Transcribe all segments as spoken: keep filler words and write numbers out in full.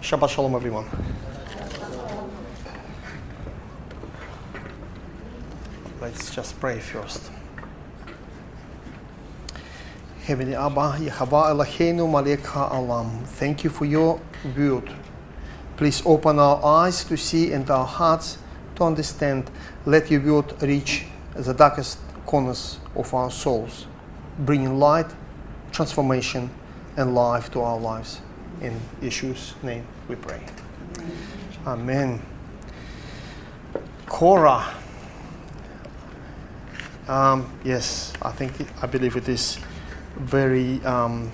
Shabbat Shalom, everyone. Let's just pray first. Heavenly Abba, Yehovah Eloheinu Malek Ha'olam, thank you for your word. Please open our eyes to see and our hearts to understand. Let your word reach the darkest corners of our souls, bringing light, transformation, and life to our lives. In Yeshua's name we pray. Amen. Korah. Um, yes, I think, I believe it is very, um,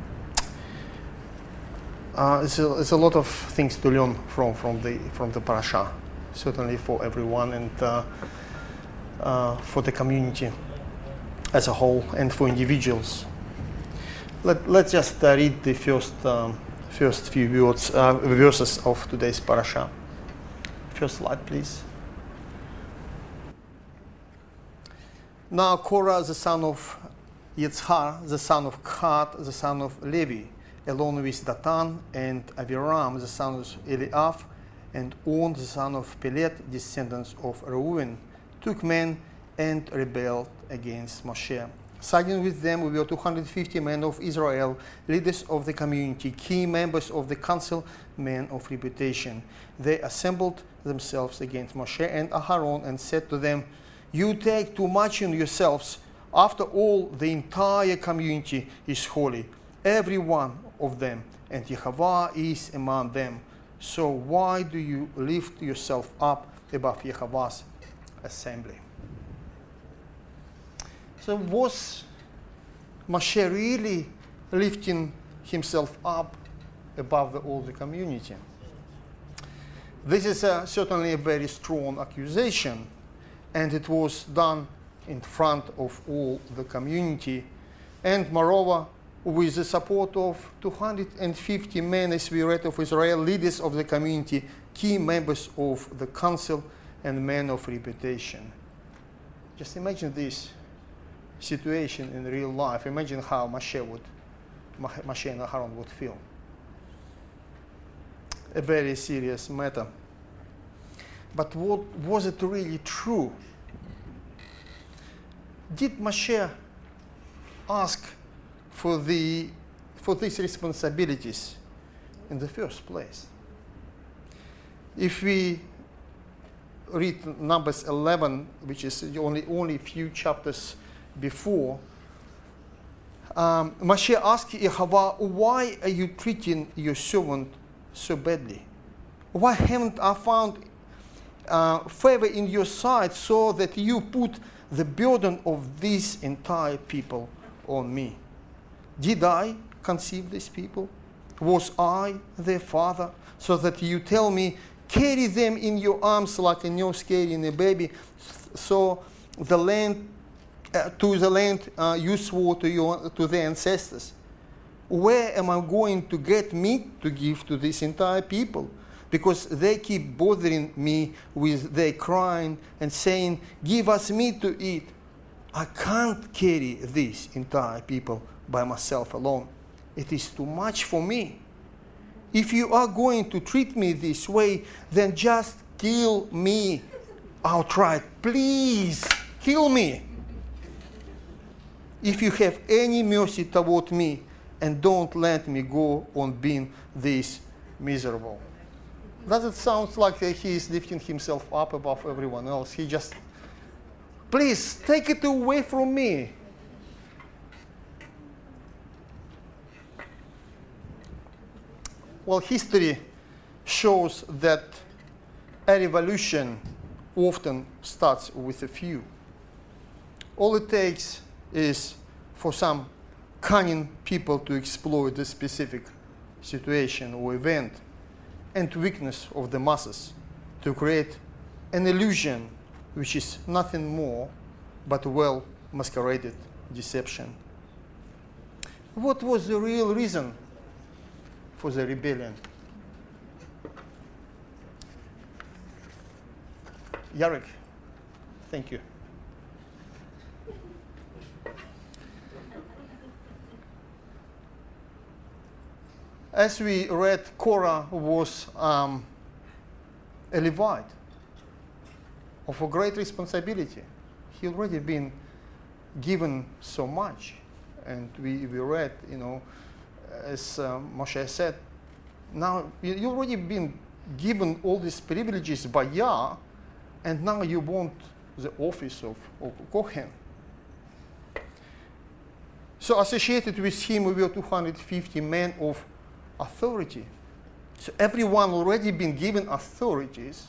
uh, it's, a, it's a lot of things to learn from, from the, from the parasha, certainly for everyone and uh, uh, for the community as a whole and for individuals. Let, let's just uh, read the first, um, first few words, uh, verses of today's parasha. First slide, please. Now Korah, the son of Yitzhar, the son of Khat, the son of Levi, along with Datan and Aviram, the son of Eliab, and On, the son of Pelet, descendants of Reuven, took men and rebelled against Moshe. Siding with them were two hundred fifty men of Israel, leaders of the community, key members of the council, men of reputation. They assembled themselves against Moshe and Aharon and said to them, "You take too much on yourselves. After all, the entire community is holy, every one of them, and Yehovah is among them. So why do you lift yourself up above Yehovah's assembly?" So was Moshe really lifting himself up above the, all the community? This is a, certainly a very strong accusation, and it was done in front of all the community, and moreover with the support of two hundred fifty men, as we read, of Israel, leaders of the community, key members of the council, and men of reputation. Just imagine this situation in real life. Imagine how Moshe would, Moshe and Aharon would feel. A very serious matter. But what, was it really true? Did Moshe ask for the for these responsibilities in the first place? If we read Numbers eleven, which is only only a few chapters before, um, Moshe asked Yehovah, "Why are you treating your servant so badly? Why haven't I found uh, favor in your sight so that you put the burden of this entire people on me? Did I conceive these people? Was I their father? So that you tell me, carry them in your arms like a nurse carrying a baby, so the land uh, to the land uh, you swore to your to their ancestors. Where am I going to get meat to give to this entire people? Because they keep bothering me with their crying and saying, 'Give us meat to eat.' I can't carry this entire people by myself alone. It is too much for me. If you are going to treat me this way, then just kill me outright. Please, kill me. If you have any mercy toward me, and don't let me go on being this miserable." Does it sound like he is lifting himself up above everyone else? He just, please, take it away from me. Well, history shows that a revolution often starts with a few. All it takes is for some cunning people to exploit a specific situation or event and weakness of the masses to create an illusion which is nothing more but well masqueraded deception. What was the real reason for the rebellion? Yarek, thank you. as we read, Korah was um, a Levite of a great responsibility. He already been given so much. And we, we read, you know, as uh, Moshe said, now you, you already been given all these privileges by Yah, and now you want the office of, of Kohen. So associated with him we were two hundred fifty men of authority. So everyone already been given authorities.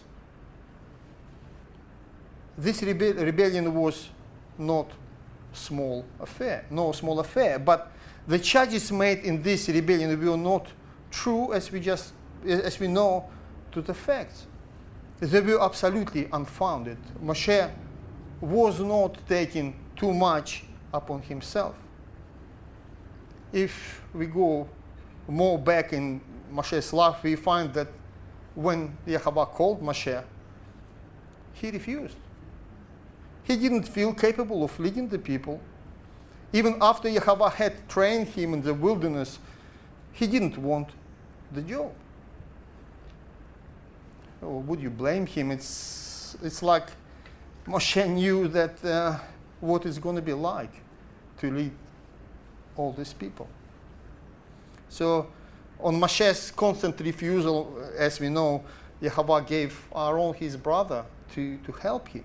This rebe rebellion was not small affair, no small affair, but the charges made in this rebellion were not true, as we just, as we know, to the facts. They were absolutely unfounded. Moshe was not taking too much upon himself. If we go more back in Moshe's life, we find that when Yahweh called Moshe, he refused. He didn't feel capable of leading the people. Even after Yahweh had trained him in the wilderness, he didn't want the job. Oh, would you blame him? It's, it's like Moshe knew that uh, what it's going to be like to lead all these people. So on Moshe's constant refusal, as we know, Yahweh gave Aaron, his brother, to, to help him.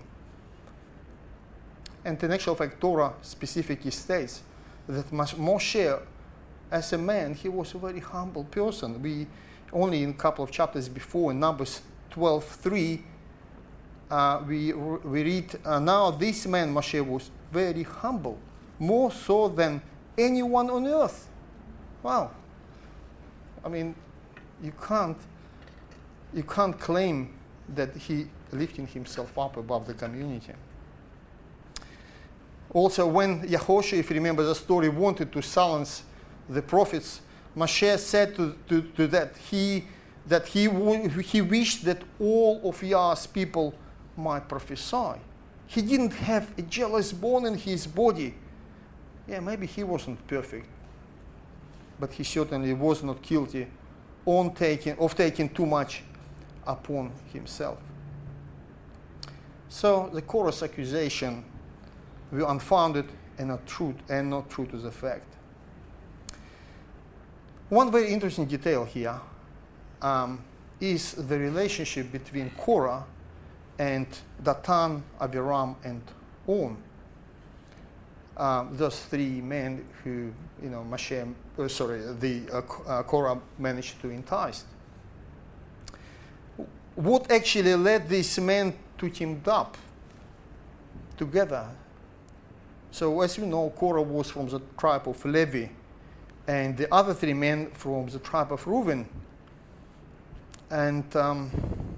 And in actual fact, Torah specifically states that Moshe, as a man, he was a very humble person. We only in a couple of chapters before, in Numbers twelve three, uh, we, we read, uh, now this man, Moshe, was very humble, more so than anyone on earth. Wow. I mean, you can't, you can't claim that he lifting himself up above the community. Also, when Yehoshua, if you remember the story, wanted to silence the prophets, Moshe said to, to, to that he that he he wished that all of Yah's people might prophesy. He didn't have a jealous bone in his body. Yeah, maybe he wasn't perfect, but he certainly was not guilty on taking, of taking too much upon himself. So the Korah's accusation were unfounded and not true, and not true to the fact. One very interesting detail here um, is the relationship between Korah and Datan, Abiram, and On. Um, those three men who, you know, Moshe, uh, sorry, the uh, uh, Korah managed to entice. What actually led these men to team up together? So as you know, Korah was from the tribe of Levi, and the other three men from the tribe of Reuben. And um,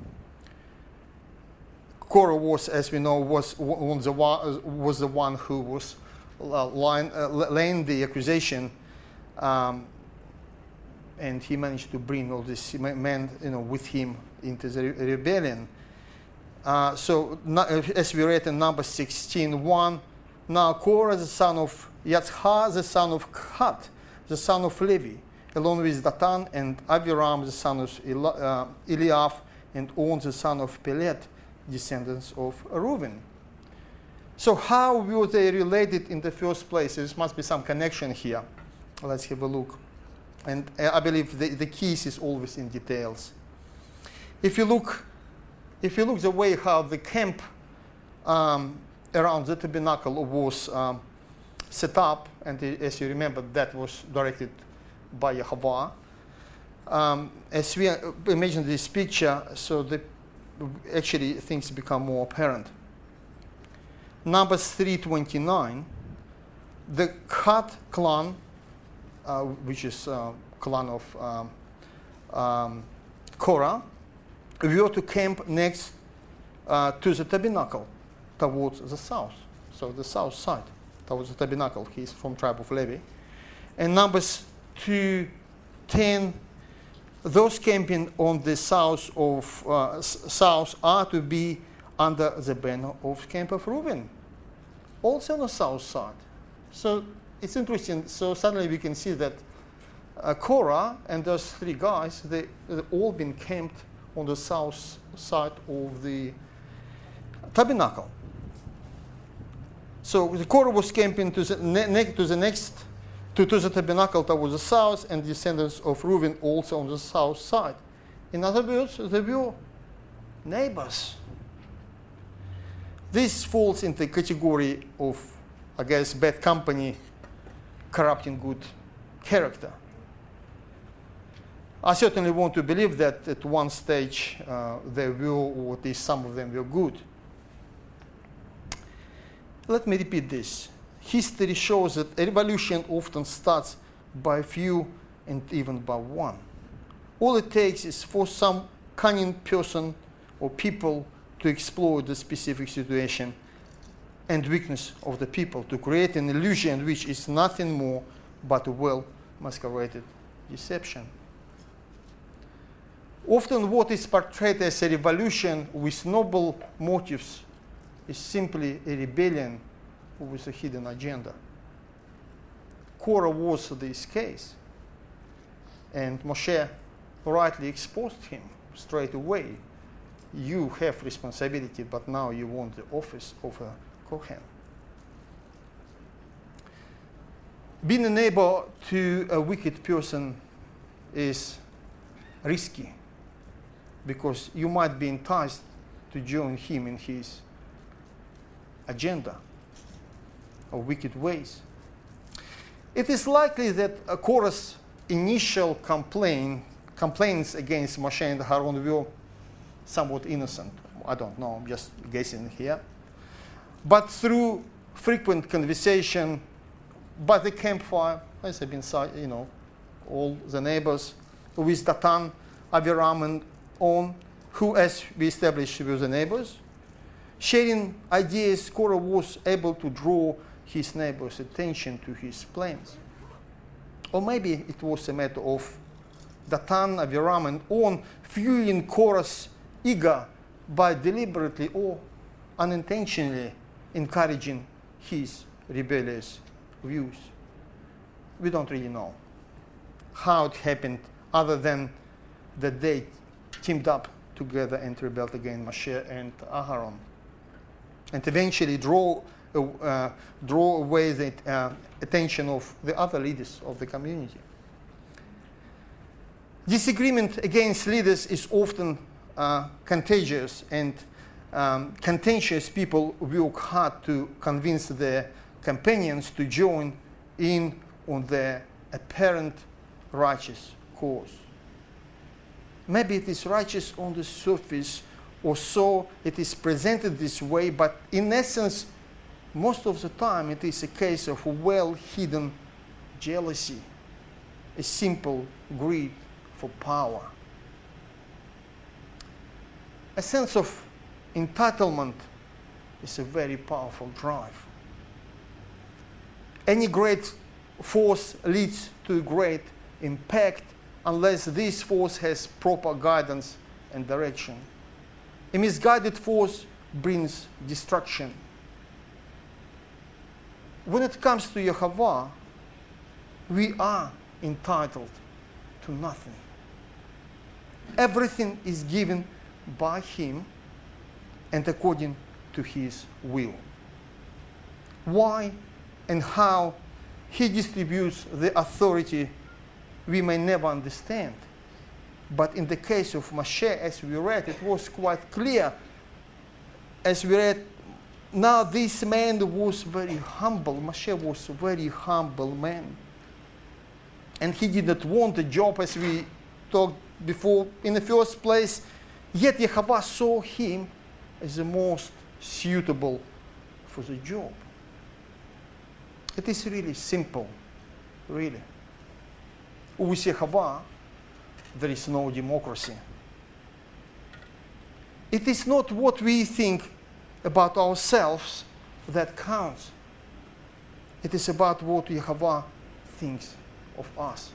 Korah was, as we know, was, was, the, one, was the one who was uh, line, uh, laying the accusation, um, and he managed to bring all these men, you know, with him into the rebellion. Uh, so, as we read in Numbers sixteen one, now Korah, the son of Yatzhar, the son of Khat, the son of Levi, along with Datan and Abiram, the son of uh, Eliab, and On, the son of Pelet, descendants of Reuben. So how were they related in the first place? There must be some connection here. Let's have a look. And I believe the, the keys is always in details. If you look, if you look the way how the camp um, around the tabernacle was um, set up, and as you remember, that was directed by Yahweh. Um, as we imagine this picture, so the, actually things become more apparent. Numbers three twenty-nine, the Khat clan, uh, which is uh, clan of um, um, Korah, were to camp next uh, to the tabernacle, towards the south. So the south side, towards the tabernacle. He's from tribe of Levi. And Numbers two ten, those camping on the south of uh, south are to be under the banner of camp of Reuben, also on the south side. So it's interesting. So suddenly we can see that uh, Korah and those three guys, they, they all been camped on the south side of the tabernacle. So the Korah was camping to the, ne- to the next, to, to the tabernacle towards the south, and descendants of Reuben also on the south side. In other words, they were neighbors. This falls into the category of, I guess, bad company corrupting good character. I certainly want to believe that at one stage uh, they were, or at least some of them were good. Let me repeat this. History shows that a revolution often starts by few and even by one. All it takes is for some cunning person or people to exploit the specific situation and weakness of the people to create an illusion which is nothing more but a well-masqueraded deception. Often what is portrayed as a revolution with noble motives is simply a rebellion with a hidden agenda. Korah was this case, and Moshe rightly exposed him straight away. You have responsibility, but now you want the office of a Kohen. Being a neighbor to a wicked person is risky, because you might be enticed to join him in his agenda of wicked ways. It is likely that Korah's initial complaint, complaints against Moshe and Aaron were somewhat innocent. I don't know, I'm just guessing here. But through frequent conversation by the campfire, as have been, you know, all the neighbors, with Datan, Aviram, and On, who, as we established, were the neighbors, sharing ideas, Korah was able to draw his neighbors' attention to his plans. Or maybe it was a matter of Datan, Aviram, and On fueling Korah's ego by deliberately or unintentionally encouraging his rebellious views. We don't really know how it happened, other than that they teamed up together and rebelled against Moshe and Aharon, and eventually draw, uh, draw away the uh, attention of the other leaders of the community. Disagreement against leaders is often uh, contagious, and um, contentious people work hard to convince their companions to join in on their apparent righteous cause. Maybe it is righteous on the surface, or so it is presented this way, but in essence, most of the time it is a case of well-hidden jealousy, a simple greed for power. A sense of entitlement is a very powerful drive. Any great force leads to great impact unless this force has proper guidance and direction. A misguided force brings destruction. When it comes to Yehovah, we are entitled to nothing. Everything is given by Him and according to His will. Why and how He distributes the authority we may never understand. But in the case of Moshe, as we read, it was quite clear. As we read, now this man was very humble. Moshe was a very humble man. And he did not want a job, as we talked before, in the first place. Yet Yehovah saw him as the most suitable for the job. It is really simple, really. With Yehovah, there is no democracy. It is not what we think about ourselves that counts. It is about what Yehovah thinks of us.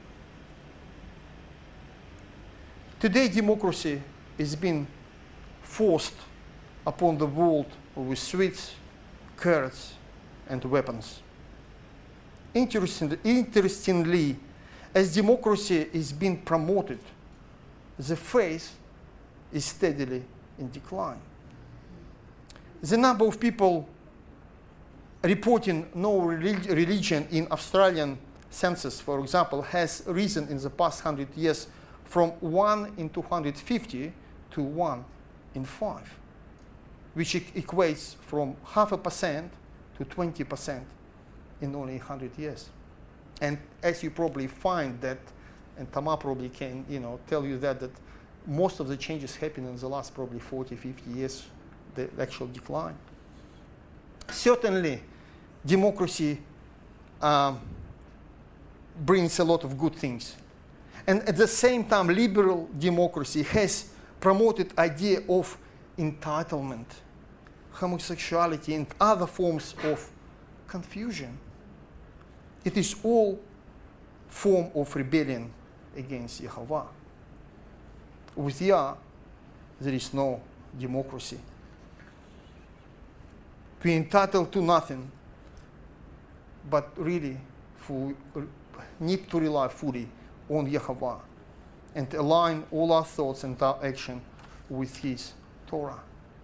Today, democracy is being forced upon the world with sweets, carrots, and weapons. Interesting, interestingly, As democracy is being promoted, the faith is steadily in decline. The number of people reporting no relig religion in Australian census, for example, has risen in the past hundred years from one in two hundred fifty to one in five, which e equates from half a percent to twenty percent in only one hundred years. And as you probably find that, and Tama probably can you know, tell you that, that most of the changes happened in the last probably forty, fifty years, the actual decline. Certainly, democracy um, brings a lot of good things. And at the same time, liberal democracy has promoted idea of entitlement, homosexuality, and other forms of confusion. It is all form of rebellion against Yehovah. With Yah, there is no democracy. We are entitled to nothing, but really for, need to rely fully on Yehovah and align all our thoughts and our action with His Torah.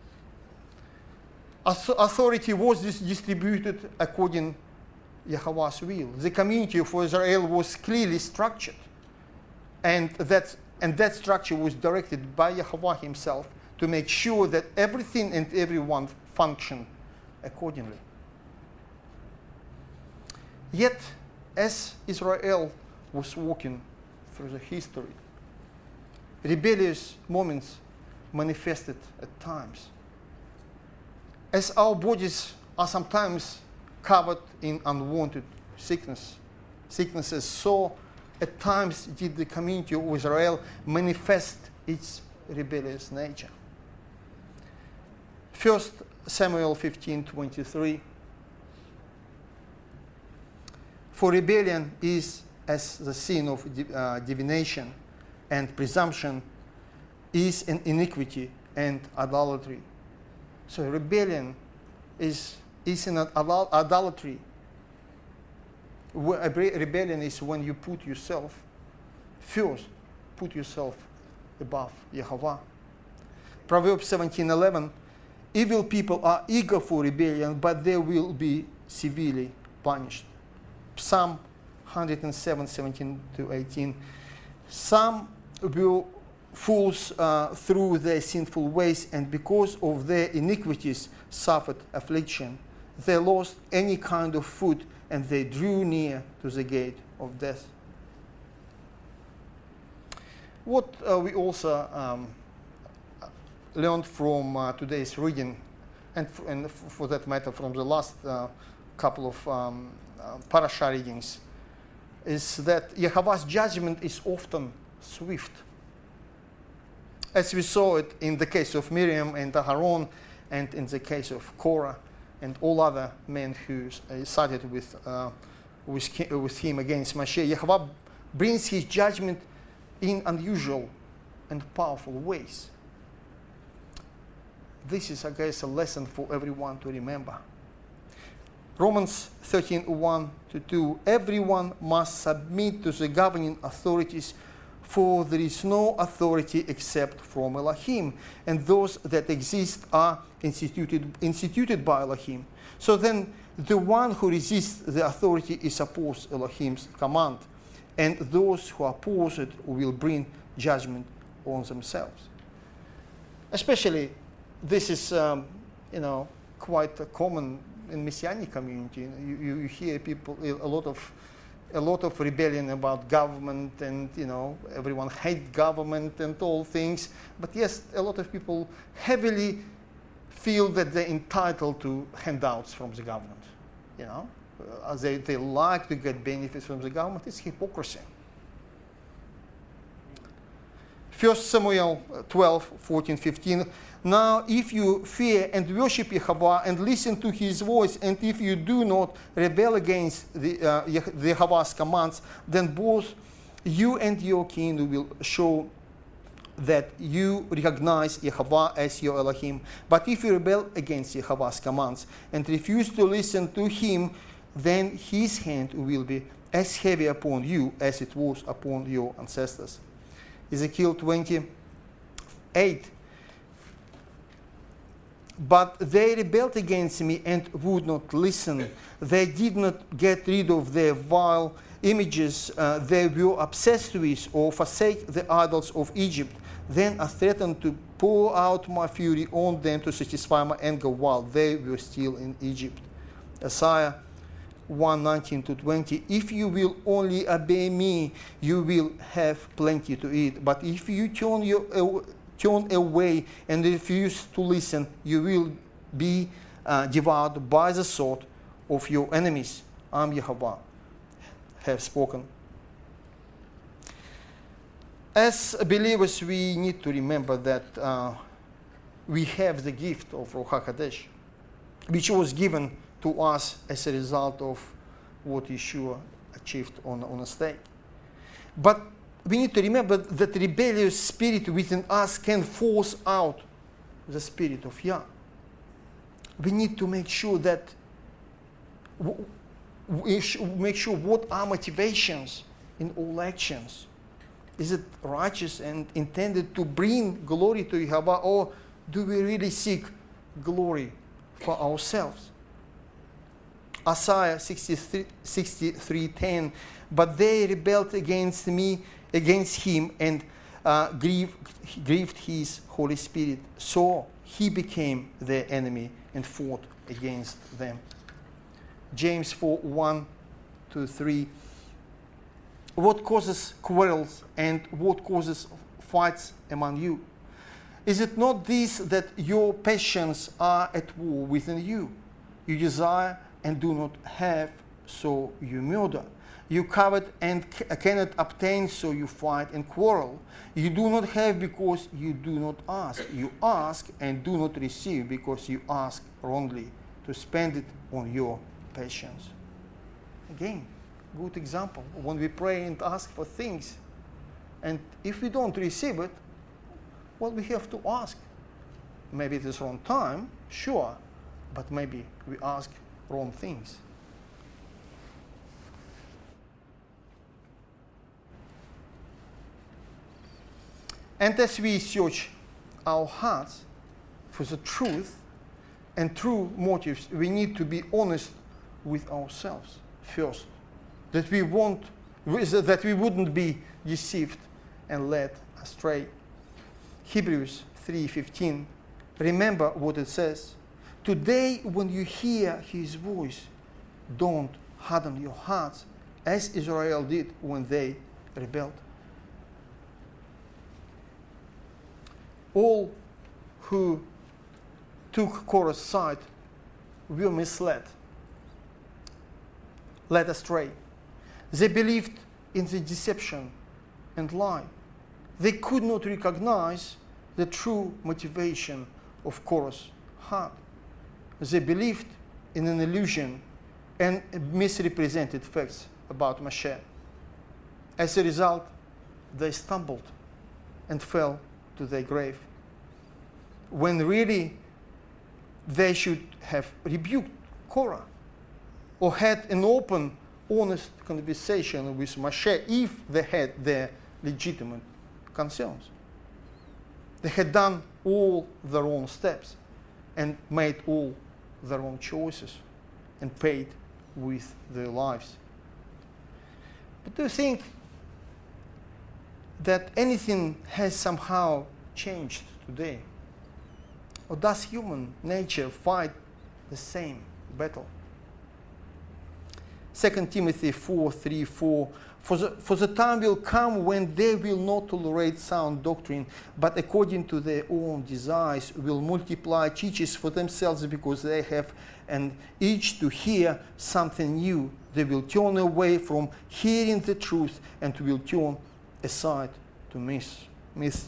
Authority was dis distributed according to Yehovah's will. The community of Israel was clearly structured, and that, and that structure was directed by Yehovah Himself to make sure that everything and everyone functioned accordingly. Yet, as Israel was walking through the history, rebellious moments manifested at times. As our bodies are sometimes covered in unwanted sickness, sicknesses, so at times did the community of Israel manifest its rebellious nature. First Samuel fifteen twenty-three. For rebellion is as the sin of uh, divination, and presumption is an iniquity and idolatry. So rebellion is, is an idolatry. Rebellion is when you put yourself first, put yourself above Yehovah. Proverbs seventeen eleven. Evil people are eager for rebellion, but they will be severely punished. Psalm one oh seven, seventeen to eighteen. Some will fools uh, through their sinful ways, and because of their iniquities suffered affliction. They lost any kind of food, and they drew near to the gate of death. What uh, we also um, learned from uh, today's reading, and, f and f for that matter from the last uh, couple of um, uh, parasha readings, is that Yehovah's judgment is often swift. As we saw it in the case of Miriam and Aharon, and in the case of Korah and all other men who uh, sided with, uh, with, with him against Moshe, Yehovah brings his judgment in unusual and powerful ways. This is, I guess, a lesson for everyone to remember. Romans thirteen, one to two. Everyone must submit to the governing authorities, for there is no authority except from Elohim, and those that exist are instituted, instituted by Elohim. So then, the one who resists the authority is opposed Elohim's command, and those who oppose it will bring judgment on themselves. Especially, this is, um, you know, quite uh, common in Messianic community. You, you, you hear people, a lot of a lot of rebellion about government, and you know, everyone hates government and all things. But yes, a lot of people heavily feel that they're entitled to handouts from the government. You know, uh, they, they like to get benefits from the government. It's hypocrisy. First Samuel twelve, fourteen, fifteen. Now, if you fear and worship Yehovah and listen to His voice, and if you do not rebel against the, uh, the Yehovah's commands, then both you and your king will show that you recognize Yehovah as your Elohim. But if you rebel against Yehovah's commands and refuse to listen to Him, then His hand will be as heavy upon you as it was upon your ancestors. Ezekiel twenty-eight. But they rebelled against me and would not listen. They did not get rid of their vile images uh, they were obsessed with, or forsake the idols of Egypt. Then I threatened to pour out my fury on them to satisfy my anger while they were still in Egypt. Isaiah one nineteen to twenty. If you will only obey me, you will have plenty to eat. But if you turn your uh, turn away and refuse to listen, you will be uh, devoured by the sword of your enemies. I am Yehovah, have spoken. As believers, we need to remember that uh, we have the gift of Ruach HaKodesh, which was given to us as a result of what Yeshua achieved on, on a stake. But we need to remember that the rebellious spirit within us can force out the spirit of Yah. We need to make sure that we should make sure what are motivations in all actions. Is it righteous and intended to bring glory to Yehovah, or do we really seek glory for ourselves? Isaiah sixty-three ten. But they rebelled against me, against him, and uh, grieved, grieved his Holy Spirit. So he became their enemy and fought against them. James four one to three. What causes quarrels and what causes fights among you? Is it not this, that your passions are at war within you? You desire and do not have, so you murder. You covet and cannot obtain, so you fight and quarrel. You do not have because you do not ask. You ask and do not receive because you ask wrongly, to spend it on your passions. Again, good example. When we pray and ask for things, and if we don't receive it, well, we have to ask. Maybe it is wrong time, sure, but maybe we ask wrong things. And as we search our hearts for the truth and true motives, we need to be honest with ourselves first, that we won't, that we wouldn't be deceived and led astray. Hebrews three fifteen. Remember what it says. Today, when you hear his voice, don't harden your hearts as Israel did when they rebelled. All who took Korah's side were misled, led astray. They believed in the deception and lie. They could not recognize the true motivation of Korah's heart. They believed in an illusion and misrepresented facts about Mashiach. As a result, they stumbled and fell to their grave, when really they should have rebuked Korah or had an open, honest conversation with Moshe if they had their legitimate concerns. They had done all the wrong steps and made all the wrong choices and paid with their lives. But do you think that anything has somehow changed today? Or does human nature fight the same battle? Second Timothy four three four. For the, for the time will come when they will not tolerate sound doctrine, but according to their own desires will multiply teachers for themselves, because they have an itch to hear something new. They will turn away from hearing the truth and will turn aside to myths. myths.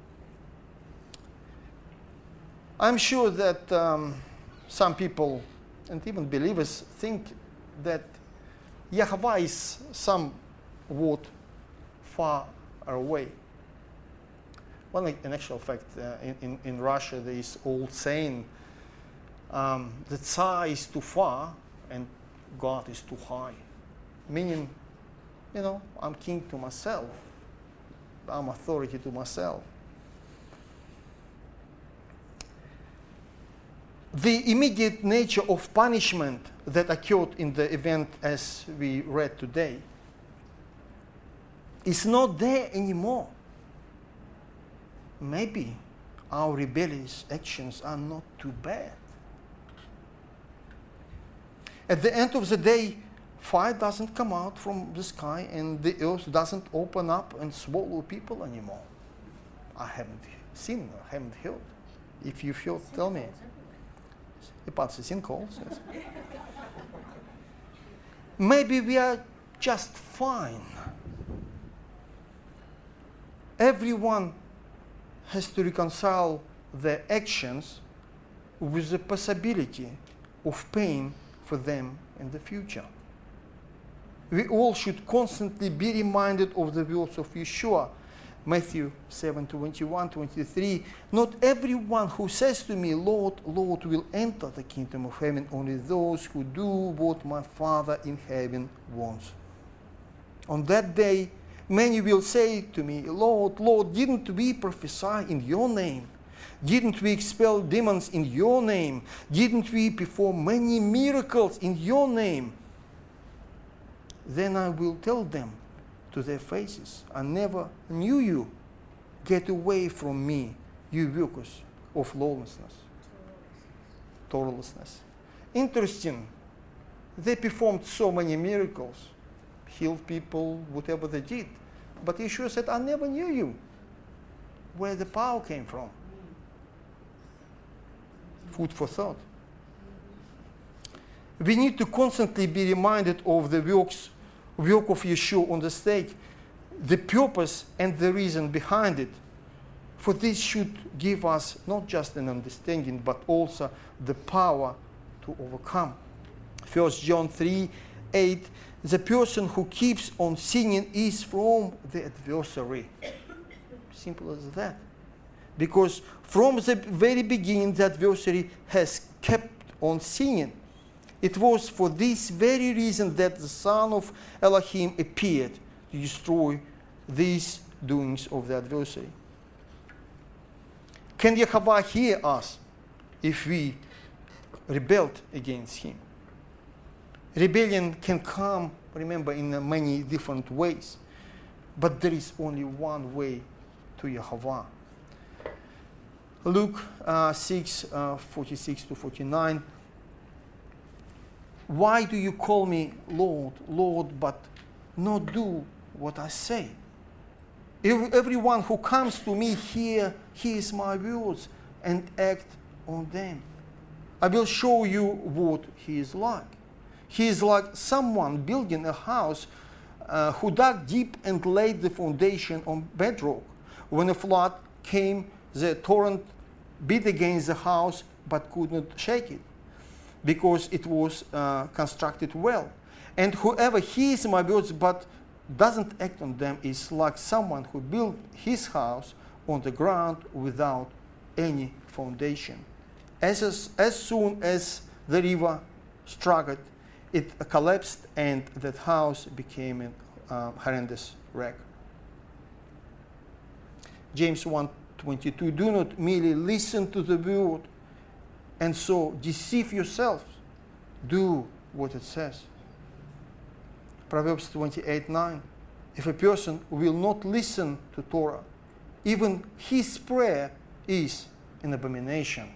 I'm sure that um, some people, and even believers, think that Yehovah is somewhat far away. Well, in actual fact, uh, in, in, in Russia, there is old saying um, that Tsar is too far and God is too high. Meaning, you know, I'm king to myself. I'm authority to myself. The immediate nature of punishment that occurred in the event as we read today is not there anymore. Maybe our rebellious actions are not too bad. At the end of the day, fire doesn't come out from the sky and the earth doesn't open up and swallow people anymore. I haven't seen, I haven't heard. If you've heard, tell me. Apart from sinkholes, yes. Maybe we are just fine. Everyone has to reconcile their actions with the possibility of pain for them in the future. We all should constantly be reminded of the words of Yeshua, Matthew seven, twenty-one, twenty-three. Not everyone who says to me, Lord, Lord, will enter the kingdom of heaven, only those who do what my Father in heaven wants. On that day, many will say to me, Lord, Lord, didn't we prophesy in your name? Didn't we expel demons in your name? Didn't we perform many miracles in your name? Then I will tell them to their faces, I never knew you. Get away from me, you workers of lawlessness. Lawlessness. Interesting. They performed so many miracles, healed people, whatever they did. But Yeshua said, I never knew you. Where the power came from. Food for thought. We need to constantly be reminded of the works work of Yeshua on the stake, the purpose and the reason behind it. For this should give us not just an understanding, but also the power to overcome. First John three, eight, the person who keeps on sinning is from the adversary. Simple as that. Because from the very beginning, the adversary has kept on sinning. It was for this very reason that the Son of Elohim appeared to destroy these doings of the adversary. Can Yehovah hear us if we rebelled against him? Rebellion can come, remember, in many different ways. But there is only one way to Yehovah. Luke uh, six, uh, forty-six to forty-nine. Why do you call me Lord, Lord, but not do what I say? Everyone who comes to me hear, hears my words and act on them. I will show you what he is like. He is like someone building a house uh, who dug deep and laid the foundation on bedrock. When a flood came, the torrent beat against the house but could not shake it, because it was uh, constructed well. And whoever hears my words but doesn't act on them is like someone who built his house on the ground without any foundation. As, as, as soon as the river struck it, it collapsed and that house became a uh, horrendous wreck. James one twenty-two, do not merely listen to the word and so deceive yourselves. Do what it says. Proverbs twenty-eight nine. If a person will not listen to Torah, even his prayer is an abomination.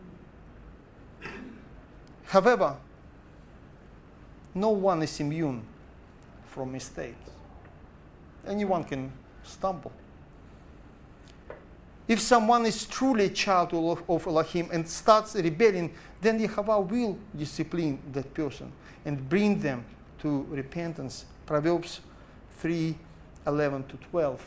However, no one is immune from mistakes. Anyone can stumble. If someone is truly a child of Elohim and starts rebelling, then Yehovah will discipline that person and bring them to repentance. Proverbs three, eleven to twelve.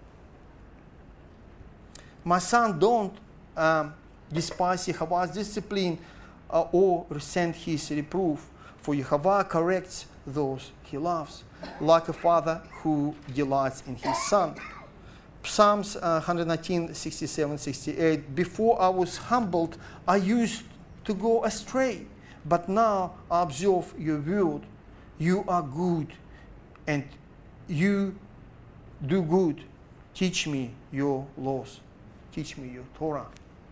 My son, don't um, despise Yehovah's discipline uh, or resent his reproof, for Yehovah corrects those he loves, like a father who delights in his son. Psalms uh, one nineteen, sixty-seven, sixty-eight. Before I was humbled, I used to go astray, but now I observe your word. You are good, and you do good. Teach me your laws. Teach me your Torah.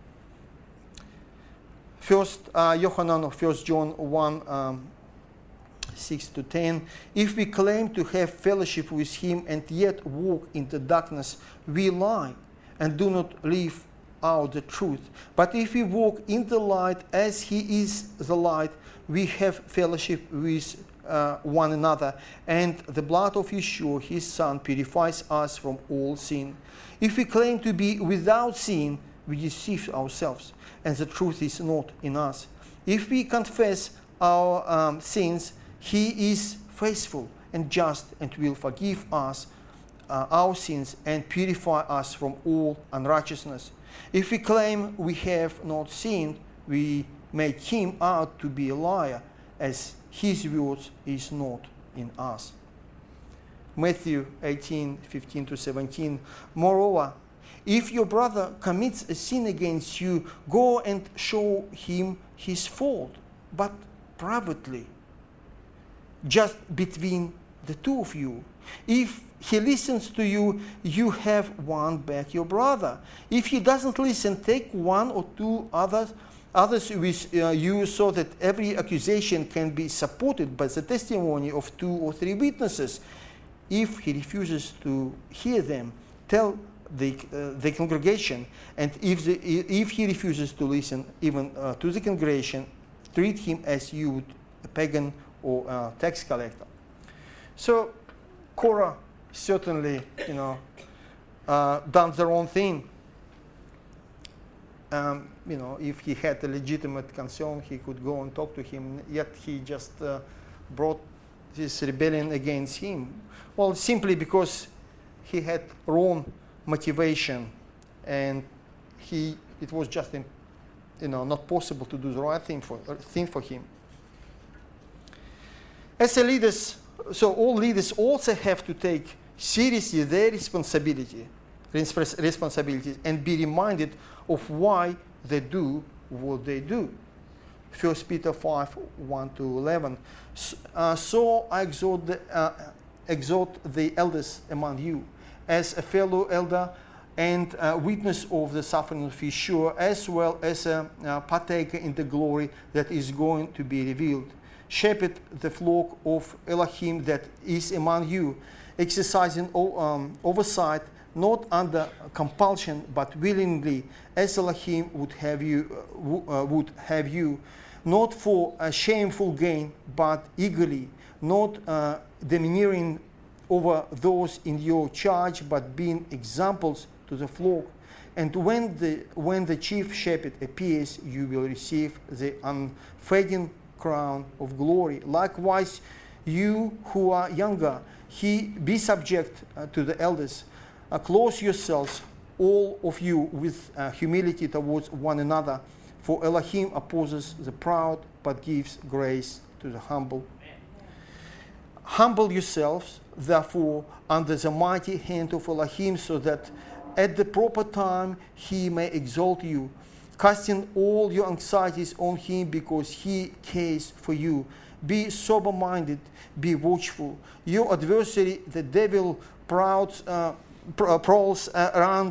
First uh, Yohanan, or First John one, um, six to ten. If we claim to have fellowship with him and yet walk in the darkness, we lie and do not live out the truth. But if we walk in the light as he is the light, we have fellowship with uh, one another, and the blood of Yeshua, his Son, purifies us from all sin. If we claim to be without sin, we deceive ourselves, and the truth is not in us. If we confess our um, sins, he is faithful and just and will forgive us uh, our sins and purify us from all unrighteousness. If we claim we have not sinned, we make him out to be a liar, as his word is not in us. Matthew eighteen, fifteen to seventeen. Moreover, if your brother commits a sin against you, go and show him his fault, but privately, just between the two of you. If he listens to you, you have won back your brother. If he doesn't listen, take one or two others, others with uh, you, so that every accusation can be supported by the testimony of two or three witnesses. If he refuses to hear them, tell the, uh, the congregation, and if, the, if he refuses to listen even uh, to the congregation, treat him as you would a pagan or a tax collector. So Korah certainly, you know, uh, done the wrong thing. Um, you know, if he had a legitimate concern, he could go and talk to him, yet he just uh, brought this rebellion against him. Well, simply because he had wrong motivation, and he it was just, in, you know, not possible to do the right thing for thing for him. As a leaders, so all leaders also have to take seriously their responsibility, responsibilities, and be reminded of why they do what they do. First Peter five, one to eleven. So, uh, so I exhort the, uh, exhort the elders among you, as a fellow elder and uh, witness of the suffering of Yeshua, as well as a uh, partaker in the glory that is going to be revealed. Shepherd the flock of Elohim that is among you, exercising um, oversight, not under compulsion, but willingly, as Elohim would have you, uh, w- uh, would have you, not for a shameful gain, but eagerly, not uh, domineering over those in your charge, but being examples to the flock. And when the when the chief shepherd appears, you will receive the unfading crown of glory. Likewise, you who are younger, he be subject uh, to the elders. Uh, clothe yourselves, all of you, with uh, humility towards one another. For Elohim opposes the proud, but gives grace to the humble. Amen. Humble yourselves, therefore, under the mighty hand of Elohim, so that at the proper time he may exalt you, casting all your anxieties on him, because he cares for you. Be sober-minded, be watchful. Your adversary, the devil, prowls, uh, prowls around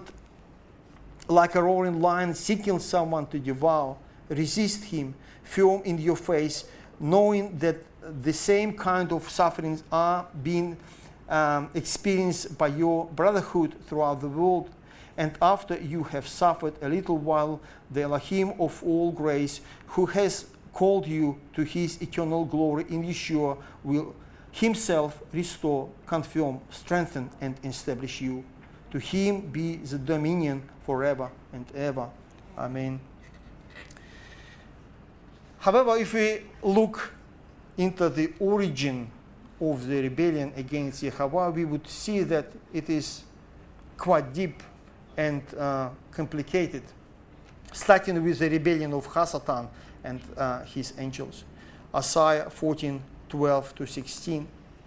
like a roaring lion, seeking someone to devour. Resist him, firm in your face, knowing that the same kind of sufferings are being um, experienced by your brotherhood throughout the world. And after you have suffered a little while, the Elohim of all grace, who has called you to his eternal glory in Yeshua, will himself restore, confirm, strengthen, and establish you. To him be the dominion forever and ever. Amen. However, if we look into the origin of the rebellion against Yahweh, we would see that it is quite deep and uh, complicated, starting with the rebellion of Hasatan and uh, his angels. Isaiah fourteen, twelve to sixteen.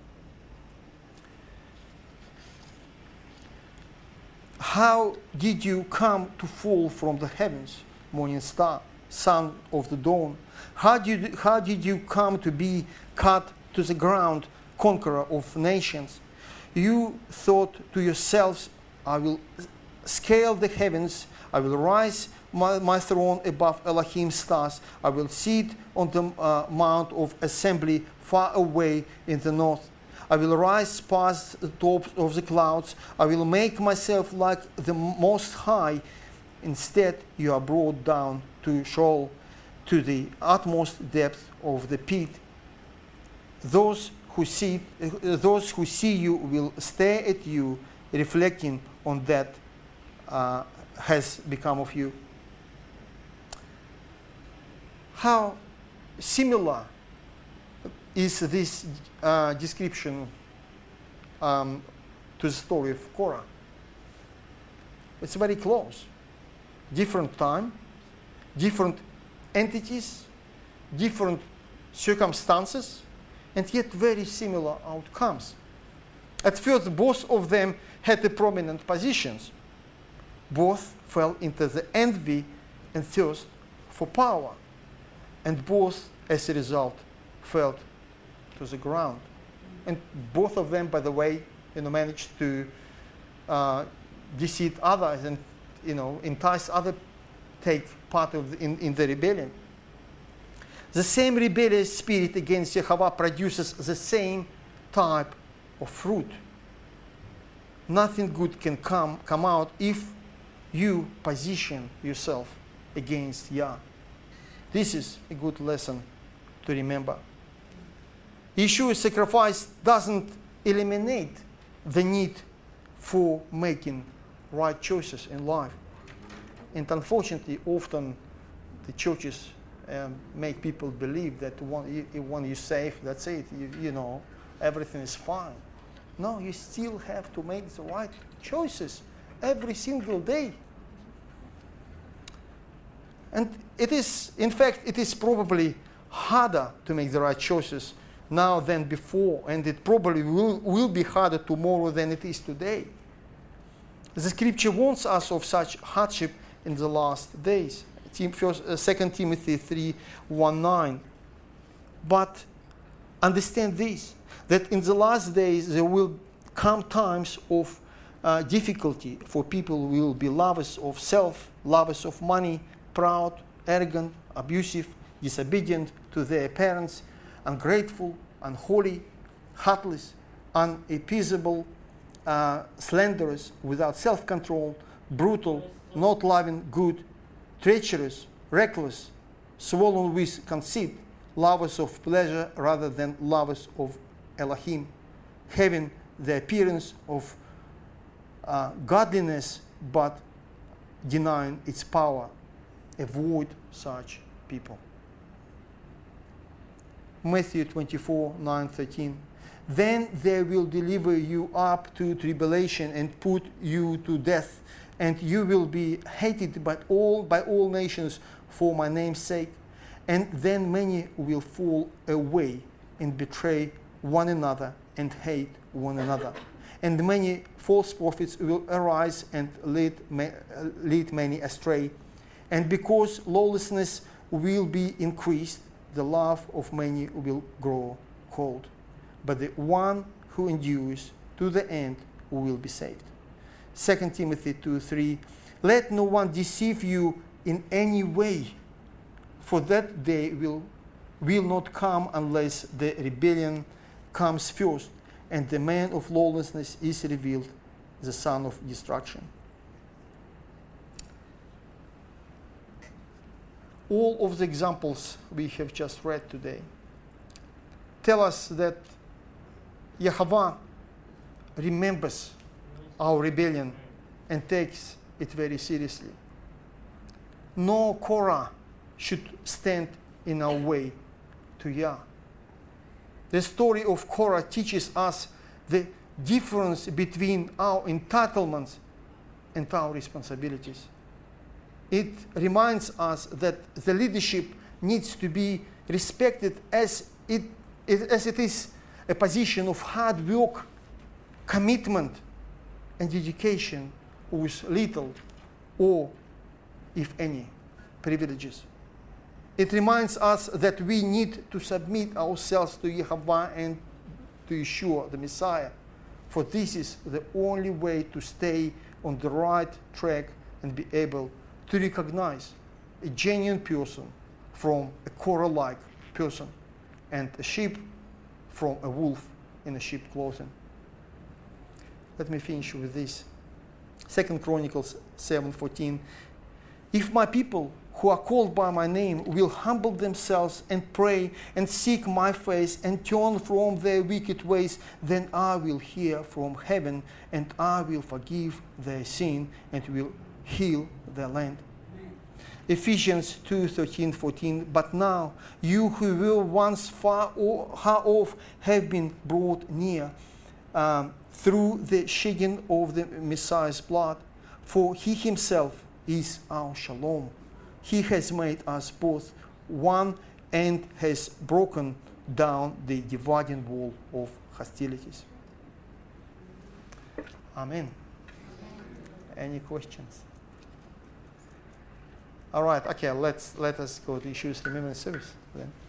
How did you come to fall from the heavens, morning star, son of the dawn? How did, how did you come to be cut to the ground, conqueror of nations? you thought to yourselves, I will scale the heavens, I will rise my, my throne above Elohim's stars, I will sit on the uh, mount of assembly far away in the north. I will rise past the tops of the clouds. I will make myself like the Most High. Instead, you are brought down to Sheol, to the utmost depth of the pit. Those who see, uh, those who see you will stare at you, reflecting on that uh, has become of you. How similar is this uh, description um, to the story of Korah? It's very close. Different time, different entities, different circumstances, and yet very similar outcomes. At first, both of them had the prominent positions. Both fell into the envy and thirst for power, and both, as a result, fell to the ground. And both of them, by the way, you know, managed to uh, deceive others and, you know, entice others take part of the, in, in the rebellion. The same rebellious spirit against Yehovah produces the same type of fruit. Nothing good can come, come out if you position yourself against Yah. This is a good lesson to remember. Yeshua's sacrifice doesn't eliminate the need for making right choices in life. And unfortunately, often the churches um, make people believe that when, you, when you're safe, that's it, you, you know, everything is fine. No, you still have to make the right choices every single day. And it is, in fact, it is probably harder to make the right choices now than before, and it probably will, will be harder tomorrow than it is today. The scripture warns us of such hardship in the last days. Second Timothy three, one, nine. But understand this, that in the last days there will come times of uh, difficulty, for people who will be lovers of self, lovers of money, proud, arrogant, abusive, disobedient to their parents, ungrateful, unholy, heartless, unappeasable, uh, slanderous, without self-control, brutal, not loving good, treacherous, reckless, swollen with conceit, lovers of pleasure rather than lovers of Elohim, having the appearance of uh, godliness but denying its power. Avoid such people. Matthew twenty-four, nine, thirteen. Then they will deliver you up to tribulation and put you to death, and you will be hated by all, by all nations for my name's sake. And then many will fall away and betray one another and hate one another. And many false prophets will arise and lead, lead many astray. And because lawlessness will be increased, the love of many will grow cold. But the one who endures to the end will be saved. Second Timothy two, three. Let no one deceive you in any way, for that day will, will not come unless the rebellion comes first, and the man of lawlessness is revealed, the son of destruction. All of the examples we have just read today tell us that Yehovah remembers our rebellion and takes it very seriously. No Korah should stand in our way to Yah. The story of Korah teaches us the difference between our entitlements and our responsibilities. It reminds us that the leadership needs to be respected as it, as it is a position of hard work, commitment, and dedication with little or, if any, privileges. It reminds us that we need to submit ourselves to Yehovah and to Yeshua, the Messiah, For this is the only way to stay on the right track and be able to recognize a genuine person from a Korah-like person, and a sheep from a wolf in a sheep clothing. Let me finish with this. Second Chronicles seven fourteen. If my people who are called by my name will humble themselves and pray and seek my face and turn from their wicked ways, then I will hear from heaven and I will forgive their sin and will heal their land. Ephesians two thirteen fourteen. But now you who were once far off have been brought near um, through the shedding of the Messiah's blood, for he himself is our shalom. He has made us both one and has broken down the dividing wall of hostilities. Amen. Any questions? All right, okay, let's let us go to issues remembrance service then.